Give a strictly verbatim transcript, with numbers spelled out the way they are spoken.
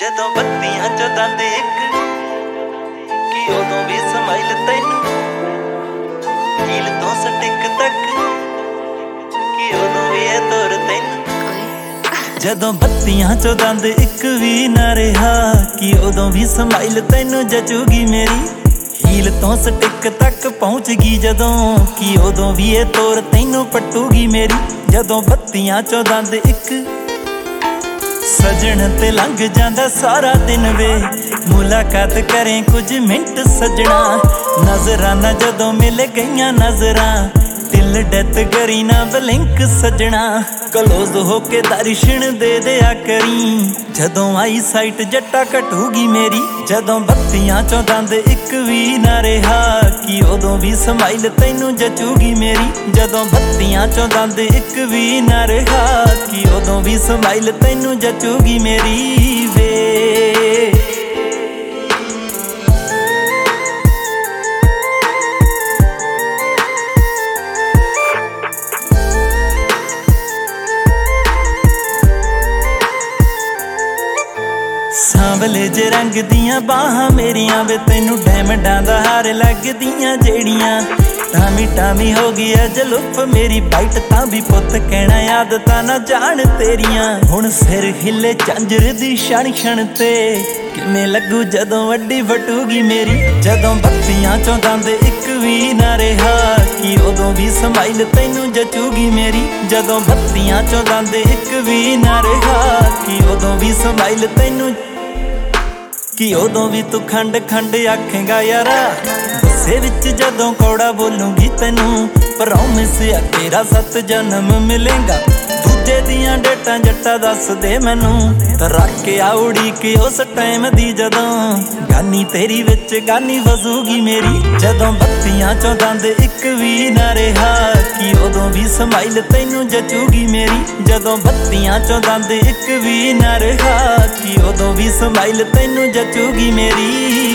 ਜਦੋਂ ਬੱਤੀਆਂ ਚੋਂ ਦੰਦ ਇੱਕ ਕਿ ਉਦੋਂ ਵੀ ਸਮਾਈਲ ਤੈਨੂੰ ਹੀਲ ਤੋਂ ਸਟਿਕ ਤੱਕ ਕਿ ਉਦੋਂ ਵੀ ਇਹ ਤੁਰ ਤੈਨੂੰ ਜਦੋਂ ਬੱਤੀਆਂ ਚੋਂ ਦੰਦ ਇੱਕ ਵੀ ਨਾ ਰਿਹਾ ਕਿ ਉਦੋਂ ਵੀ ਸਮਾਈਲ ਤੈਨੂੰ ਜਚੂਗੀ ਮੇਰੀ ਹੀਲ ਤੋਂ ਸਟਿਕ ਤੱਕ ਪਹੁੰਚ ਗਈ ਜਦੋਂ ਕਿ ਉਦੋਂ ਵੀ ਇਹ ਤੁਰ ਤੈਨੂੰ ਪਟੂਗੀ ਮੇਰੀ ਜਦੋਂ ਬੱਤੀਆਂ ਚੋਂ ਦੰਦ ਇੱਕ ਸਜਣ ਤੇ ਲੰਘ ਜਾਂਦਾ ਸਾਰਾ ਦਿਨ ਵੇ ਮੁਲਾਕਾਤ ਕਰੇ ਕੁਝ ਮਿੰਟ ਸਜਣਾ ਨਜ਼ਰਾਂ ਨਾ ਜਦੋਂ ਮਿਲ ਗਈਆਂ ਨਜ਼ਰਾਂ ਦਿਲ ਡੈਥ ਕਰੀ ਨਾ ਬਲਿੰਕ ਸਜਣਾ ਕਲੋਜ਼ ਹੋ ਕੇ ਦਰਸ਼ਨ ਦੇ ਦਿਆ ਕਰੀ ਜਦੋਂ ਆਈ ਸਾਈਟ ਜੱਟਾ ਘਟੂਗੀ ਮੇਰੀ ਜਦੋਂ ਬੱਤੀਆਂ ਚੋਂ ਦੰਦ ਇੱਕ ਵੀ ਨਾ ਰਿਹਾ ਕਿ ਉਦੋਂ ਵੀ ਸਮਾਈਲ ਤੈਨੂੰ ਜਚੂਗੀ ਮੇਰੀ ਜਦੋਂ ਬੱਤੀਆਂ ਚੋਂ ਦੰਦ ਇੱਕ ਵੀ ਨਾ ਰਿਹਾ ਕਿ ਉਦੋਂ ਵੀ ਸਮਾਈਲ ਤੈਨੂੰ ਜਚੂਗੀ ਮੇਰੀ ਵੇ ਸਾਂਵਲੇ ਜੇ ਰੰਗ ਦੀਆਂ ਬਾਹਾਂ ਮੇਰੀਆਂ ਵੇ ਤੈਨੂੰ ਡਾਇਮੰਡਾਂ ਦਾ ਹਾਰ ਲੱਗਦੀਆਂ ਜਿਹੜੀਆਂ ਟਾਮੀ ਟਾਮੀ ਹੋ ਗਈ ਐ ਜਲੁਫ ਮੇਰੀ ਬਾਈਟ ਤਾਂ ਵੀ ਪੁੱਤ ਕਹਿਣਾ ਆਦਤਾਂ ਨਾ ਜਾਣ ਤੇਰੀਆਂ ਹੁਣ ਸਿਰ ਹਿੱਲੇ ਝਾਂਜਰ ਦੀ ਛਣ ਛਣ ਤੇ ਕਿਵੇਂ ਲੱਗੂ ਜਦੋਂ ਵੱਡੀ ਵਟੂਗੀ ਮੇਰੀ ਜਦੋਂ ਬੱਤੀਆਂ ਚੋਂ ਦੰਦ ਇੱਕ ਵੀ ਨਾ ਰਿਹਾ ਕਿ ਉਦੋਂ ਵੀ ਸਮਾਈਲ ਤੈਨੂੰ ਜਚੂਗੀ ਮੇਰੀ ਜਦੋਂ ਬੱਤੀਆਂ ਚੋਂ ਦੰਦ ਇੱਕ ਵੀ ਨਾ ਰਿਹਾ ਕਿ ਉਦੋਂ ਵੀ ਸਮਾਈਲ ਤੈਨੂੰ ਕਿ ਉਦੋਂ ਵੀ ਤੂੰ ਖੰਡ ਖੰਡ ਆਖੇਗਾ ਯਾਰਾ ਗੁੱਸੇ ਵਿੱਚ ਜਦੋਂ ਕੌੜਾ ਬੋਲੂੰਗੀ ਤੈਨੂੰ ਪ੍ਰੋਮਿਸ ਆ ਤੇਰਾ ਸੱਤ ਜਨਮ ਮਿਲੇਗਾ ਦੂਜੇ ਦੀਆਂ ਡੇਟਾਂ ਜੱਟਾ ਦੱਸ ਦੇ ਮੈਨੂੰ ਤਾਂ ਰੱਖ ਕੇ ਆਉੜੀ ਕਿ ਉਸ ਟਾਈਮ ਦੀ ਜਦੋਂ ਗਾਨੀ ਤੇਰੀ ਵਿੱਚ ਗਾਨੀ ਵਜੂਗੀ ਮੇਰੀ ਜਦੋਂ ਬੱਤੀਆਂ ਚੋਂ ਦੰਦ ਇੱਕ ਵੀ ਨਾ ਰਿਹਾ ਕਿ ਉਦੋਂ ਵੀ ਸਮਾਈਲ ਤੈਨੂੰ ਜਚੂਗੀ ਮੇਰੀ ਜਦੋਂ ਬੱਤੀਆਂ ਚੋਂ ਦੰਦ ਇੱਕ ਵੀ ਨਾ ਰਿਹਾ ਕਿ ਉਦੋਂ ਵੀ ਸਮਾਈਲ ਤੈਨੂੰ ਜਚੂਗੀ ਮੇਰੀ